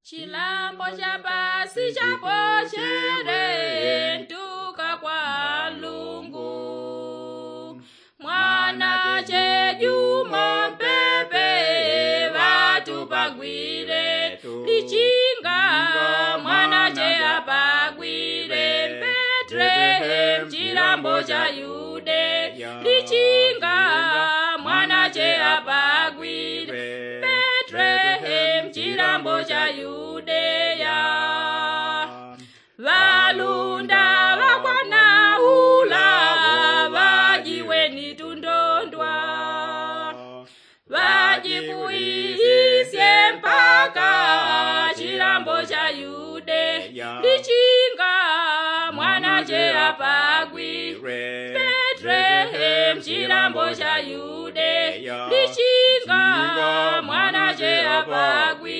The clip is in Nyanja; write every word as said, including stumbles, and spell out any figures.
Chilambo cha pasi chapo chere ntuka kwa lungu. Mwana che juma pepe vatu pagwire lichinga. Mwana che apagwire Bethlehem chilambo cha Yude lichinga. Mwana che apagwire Bethlehem chilambo cha Yudeya. Valunda vakwana ula vajiweni tundondwa. Vajikuisye mpaka chilambo cha Yude lichinga. Mwana che apagwire Bethlehem chilambo cha Yude lichinga. Mwana che apagwire